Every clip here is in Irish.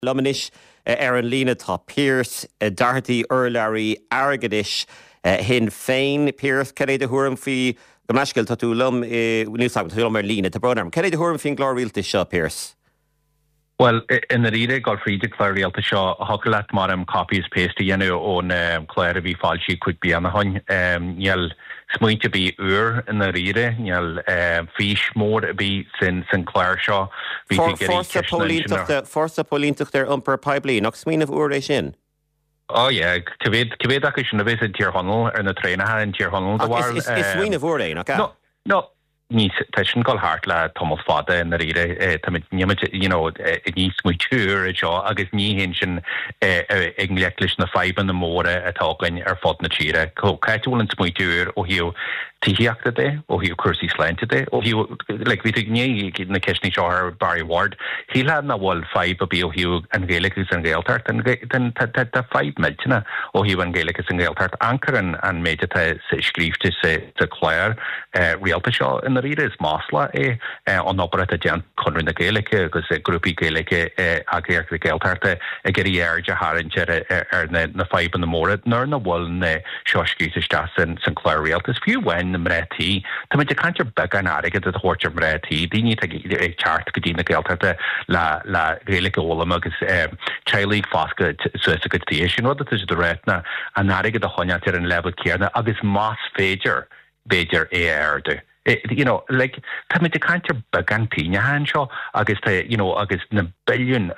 Lumanis ar an lína tá Pierce Darty Urlary Argadis hin féin Pierce Ceréad a thuairm fí go meisceil tá tú lum níosach tú mar lína tá bronarm. Ceréad a thuairm fín glóríalta seo Pierce? Well, in the reader, Godfrey declared to show Hocklet Madam copies pasty, you know, on Claire V. Falchi could be on the hun. You'll smooth to be in the reader, you'll fish more to be since Sinclair Shaw. Forza Polintach there umper pipeline, not smeen of Uration. Oh, yeah, Kaved Akish and the visit Tier Hunnel and the trainer and Tier Hunnel. It's sween of Urain, okay? No. Ní tesin go hart le Thomas Fada in the rire you know ní smuitiúr seo agus ní hin sin englelis na five in the more atágain fod na tíre caiúil an smuitiúr ó hiú tíhiachta dé ó hiú cursí sleinte dé ó hiú like vi ní na ceisní seo Barry Ward hí le na bhil five a bí ó hiú an gaelicus an gaeltart den tá five miltina ó hiú an gaelicus an gaeltart anchor an méide tá scrífte sa Claire realta seo in the reader is Masla on operate gent conrin na Gaelic agus grúpi Gaelic agéir the Gaeltarte geri erja harincher na five in the more nor na wall na shoshkite stasen St Clair realtas few when the mreti to me can't your big an arige the horcher mreti di need to chart gedina Gaeltarte la Gaelic olam agus child league faska so it's a good station what that is the retna an arige the honyater in level kierna agus mass fager airde you know, like, come into canter bagantina handshaw, August, you know, August na billion,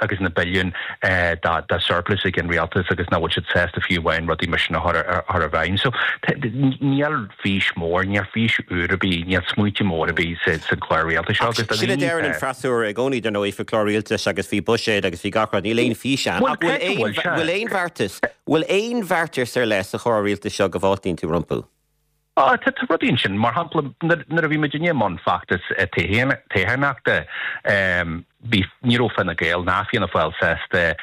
that surplus again realtas, August now what it says the few wine, what the mission or a vine. So, near fish more, near fish urabi, near smoothie more be said Sinclair realtas. August, should there in Frassur, I don't know if Chlorialtas, August fi Bushed, August fi Gakran, Elaine Fishan, will ein Varter sir less a Chlorialtas shog of Altin to Rumpu? It's a rodinchen, mar hampla na vi Virginia mon factus tehanachta be Nero na Gael nafi na file seste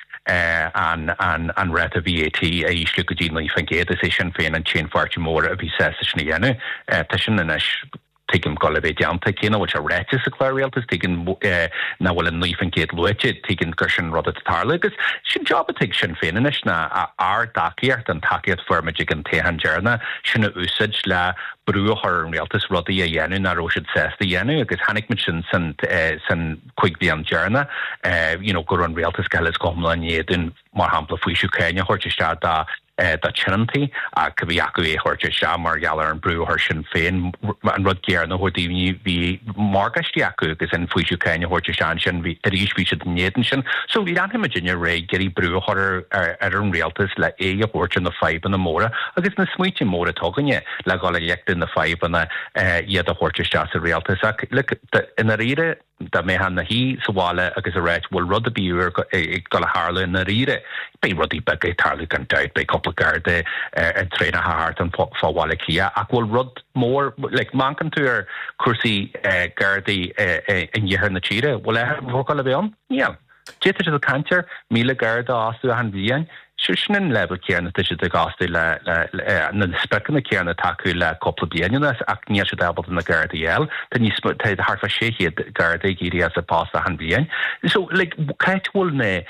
an reta VAT a ishlukadin li fangé decision fein and chain farchi more of his session yenu tishin and taking Golibé Dianta Kina, which are wretches a Clarialtas, taking now will in Leaf and Gate Luich, taking Gershon Roddet Tarligus. Should job a take Sinn Féinish na our Dakiart and Takiat for Magic and Tehan Jerna, Shina Usage la Brew her and Realtas Roddy a Yenu, na Roshid says the Yenu, because Hanik Michin San Quick Dian Jerna, you know, Goran Realtas Galis Gomlan Yedin, Marhampla Fushu Kenya, Horchishada. Da Chinanty, Kaviaku, Horcha Shamar, Yaller, and Brew, Hershin Fain, and Rod Gerna, who the Margastiaku is in Fushu Kenya, Horcha Shanshan, the Rish Bishop Nadenshan. So we don't imagine your Ray, Gary Brew, Horror, Aaron Realtas, La A, Horch in the five and the Mora, I guess the sweet Mora talking yet, La Gola Yekt in the five and the Horcha Shasta Realtas. Look, in the reader. Da me han na hi swala agus a ret will rud the beer got a harle in the reader be ruddy bag tarly can doubt by couple garde and train a heart and for walakia I will rud more like mankan to her cursi garde in year in the cheetah will I have vocal of yeah jitter to the cancer mila garda astu han vian Shushin level Kierna Tish the Gosti and the spec in the Kierna Taku la couple of Bienninas, acting should able in the Guardiel, then you split the half a shaky Gardi Giri as a pasta and bien. So, like, Kaitual ne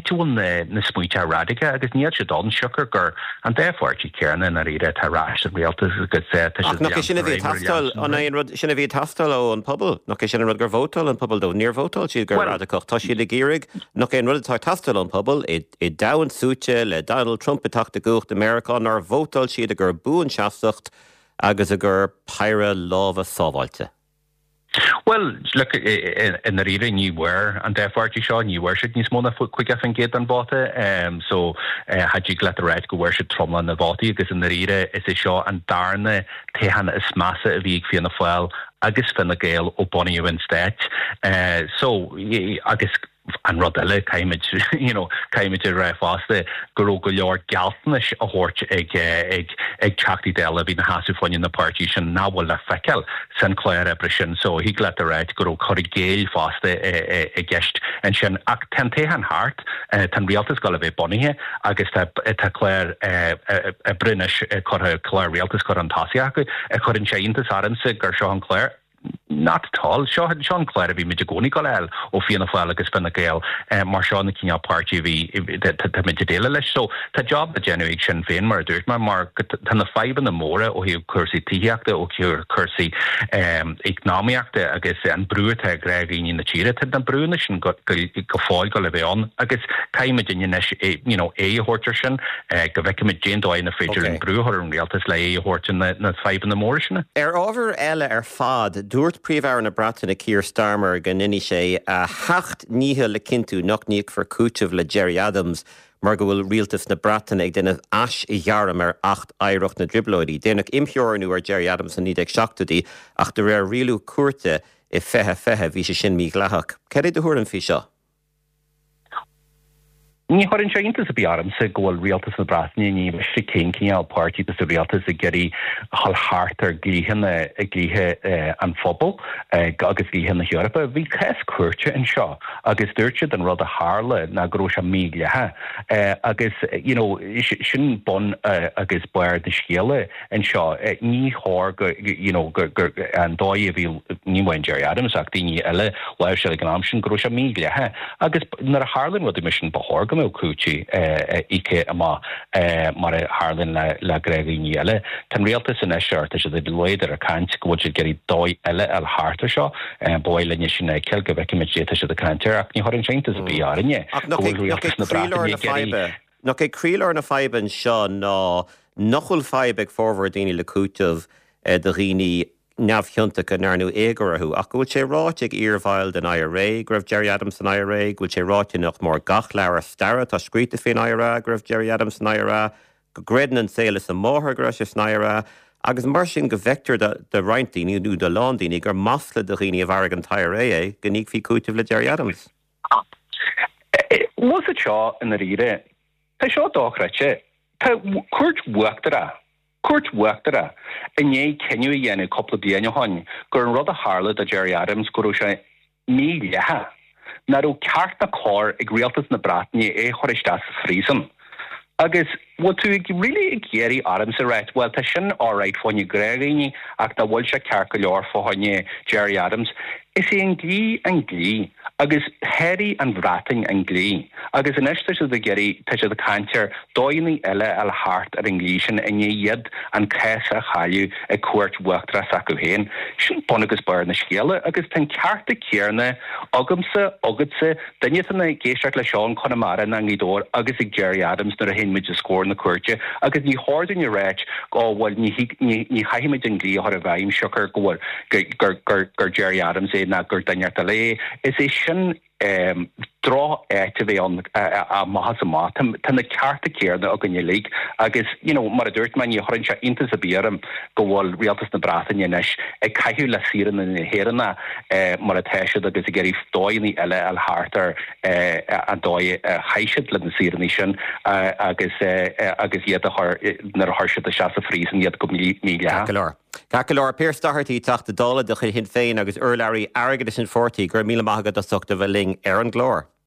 Smucha Radica, I guess near Shadon Shucker, and therefore she Kierna and Arida Tarash and Realtas is a good set. Nokish Hostel on a Shinavi Hostel on Pubble, Nokish and Rudger Votal and Pubble do near Votal, she'd go Radica, Toshi the Gierig, Nokin Rudder Hostel on Pubble, it down Sucha. Le Donald Trump atácht gucht America nor votal siad a gur búin seafsacht agus a gur pyra láva sábhailte. Well, look, in the reading you were, and therefore you saw you worship you small quick and gate and bought so had you let the red go worship Trumland the body because in the reader is a shot and darn tehan is massa of the in the foil agus fin the gale o bonnie you instead so I guess and Rodella came you know came to faste Gorogolor Galtnish a horch egg chakti della being hasu fun in the partition now will a fekel Sinclair repression so he let the right go corrigale faste a guest and shen tentehan heart tan realtas galave bonnie I guess that Claire a British Claire realtas got on Tasiaku a corin chain to Sarense Gershon Claire not at all. Sean Clare bhí mid gcónaí go leil ó fianna fáil agus fanna gael mar seánna cíneá páirtí bhí mid déile leis. So tá job a generaig sin féin mar dúirt mar tanna faiban na móra ó hiú cursaí tííachta ó hiú cursaí economiaachta agus an brúirthe greagaí na tíre tá an brúna sin go fáil go le bhéán agus caiimid in é hortar sin go bhheicimiid déandóid na féidir an brúthir an réaltas le é hortin na faiban na móra sinna. Ábhar eile fad dúirt príomhhar na Bratainna Keir Starmer gan nini sé a hacht níthe le cinú nach níoc for cúteamh le Gerry Adams mar go bhfuil rialtas na Bratainna ag déanamh as I dhearm ar 8 éireacht na driblóidí. Déanach imtheoranú ar Gerry Adams an 1970 ach de réir rialú cuairte I fethe bhí sé sin mí ghlathach. Ceir é do thuair an fí seo? Ní chorann sé intas a bíarm sa ggóil rialtas na Bratainna ní bheith céincí á pártí a rialtas a geirí hallthart ar glíthe an phobal agus glíthe na Eorpa. Bhí cés cuairte an seo agus dúirte an rud a hála na gro a mílethe agus sin bon agus buir de scéile an seo ní thór gur an dóid a bhí níhain Gerry Adams ach daoine eile leir se gan sin gro a mílethe agus nar a hálan rud a sin bethorga cúti ike ama mar Harlan le gregaí níile. Tan réaltas in eisiart is de loidir a cant go bhfuil geirí dóid eile al háta seo bóil lenne sin ceil go bheicimiid déta se de cantir ach ní thorann seintas a bíarinne. Nach é crílar na faiban seo ná nachhfuil feib ag fórhar daoine le cúteamh de rií neamhthiontacha narnú éagarathú ach bhfuil sé ráit ag iarmhail den IRA, go raibh Gerry Adams an IRA, bhfuil sé ráite nach mór gach leabhar starra tá scríta féin IRA, go raibh Gerry Adams an IRA, go greidan an saolas an máthair go raibh sé an IRA, agus mar sin go vector de reintíní nó de lándaíní gur masla de rií a bharag an IRA go níag fhí cúteamh le Gerry Adams. Was it seo in the rire? Tá seo dóchreite, tá cuairt uachtará. Cuairt uachtará, in é ceniu dhéanú coppla bliana hain, gur an rud a hála a Gerry Adams go raibh sé mílethe. Na raibh ceart na cóir ag rialtas na Bratainna é choirteas sa phríosam. Agus what tú really ag Gerry Adams a right, well tá sin áráid fáinne greagaí ach tá bhfuil sé ceart go leor fáinne Gerry Adams. Is é an glí, agus Harry an bhrating an glí. Agus in eiste se de Gerry tá se de cantir dóinní eile al hart ar an glí sin in iad an céisa chaú ag cuairt uachtra sacu héin. Sin bon agus bar na scéile agus tan cearta céarna agamsa, daine tanna géisteach le seán Connemara na ngídór agus ag Gerry Adams nar a hen mid a scór na cuairte agus ní háirdan i réit go bhfuil ní chaimiid an glí ar a bhaim seochar gur Gerry Adams é na gur dainneart a lé. Is é sin drá éte bheith a mahas a má. Tá na cearta céarna a gonne lí agus mar a dúirt man í chorann se intas a bíarm go bhfuil rialtas na Bratainna inis ag caiithú le síran na héanna mar a teisiid agus i geirí dóinní eile al hátar a dóid haiisiid le na síraní sin agus iad nar thuirseid a seasa phríosan iad go mílethe. Cacolár Pearse Doherty tachta dála de hin féin agus urlairí agad sin 40 gur míle maigad a suchta bheling ar an glór.